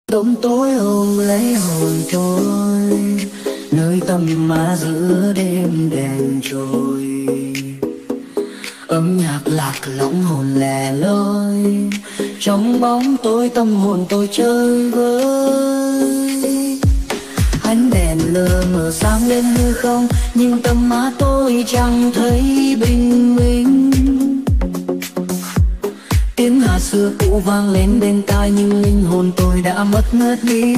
Bóng tối ôm lấy hồn tôi, nơi tâm ma giữa đêm đèn trôi. Âm nhạc lạc lõng hồn lẻ loi, trong bóng tối tâm hồn tôi chơi vơi. Ánh đèn lờ mờ sáng lên hư không, nhưng tâm ma tôi chẳng thấy bình minh. Tiếng hát xưa cũ vang lên bên tai, nhưng linh hồn tôi đã mất ngất đi.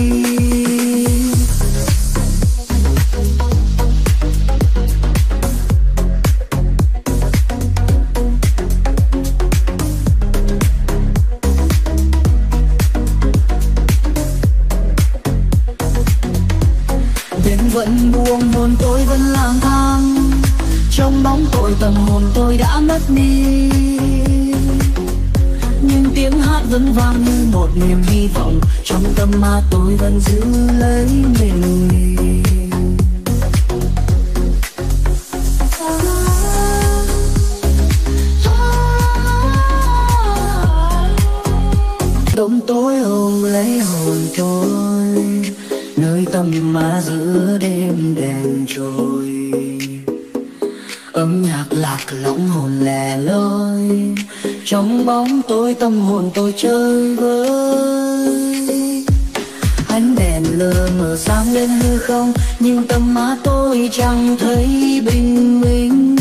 Đêm vẫn buông, hồn tôi vẫn lang thang, trong bóng tối tâm hồn tôi đã mất đi. Nhưng tiếng hát vẫn vang như một niềm hy vọng, trong tâm ma tôi vẫn giữ lấy mình. Bóng tối ôm lấy hồn tôi, nơi tâm ma giữa đêm đèn trôi. Âm nhạc lạc lõng hồn lẻ loi, trong bóng tối tâm hồn tôi chơi vơi. Ánh đèn lờ mờ sáng lên hư không, nhưng tâm ma tôi chẳng thấy bình minh.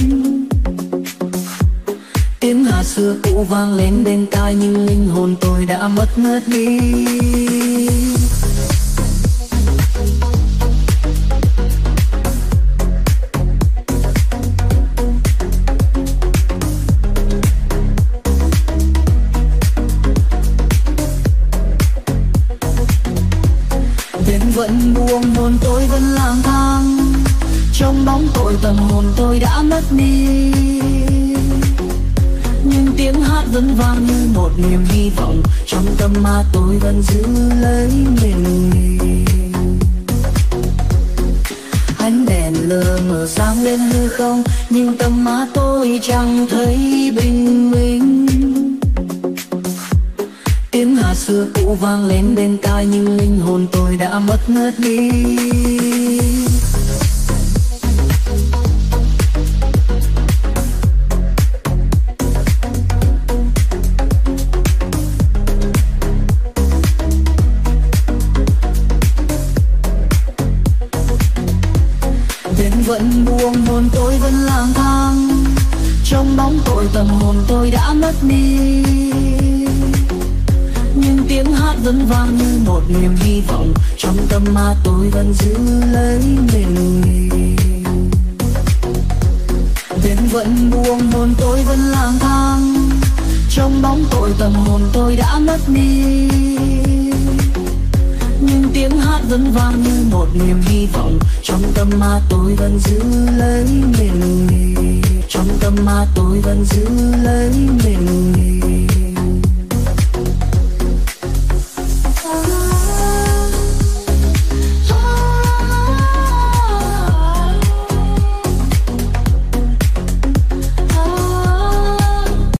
Tiếng hát xưa cũ vang lên bên tai, nhưng linh hồn tôi đã mất ngất đi. Đêm vẫn buông, hồn tôi vẫn lang thang, trong bóng tối tâm hồn tôi đã mất đi. Nhưng tiếng hát vẫn vang như một niềm hy vọng, trong tâm ma tôi vẫn giữ lấy mình. Ánh đèn lờ mờ sáng lên hư không, nhưng tâm ma tôi chẳng thấy bình minh. Tiếng hát xưa cũ vang lên bên tai, nhưng linh hồn tôi đã mất ngất đi. Đêm vẫn buông, hồn tôi vẫn lang thang, trong bóng tối tâm hồn tôi đã mất đi. Nhưng tiếng hát vẫn vang như một niềm hy vọng, trong tâm ma tôi vẫn giữ lấy mình. Đêm vẫn buông, hồn tôi vẫn lang thang, trong bóng tối tâm hồn tôi đã mất đi. Nhưng tiếng hát vẫn vang như một niềm hy vọng, trong tâm ma tôi vẫn giữ lấy mình. Trong tâm ma tôi vẫn giữ lấy mình.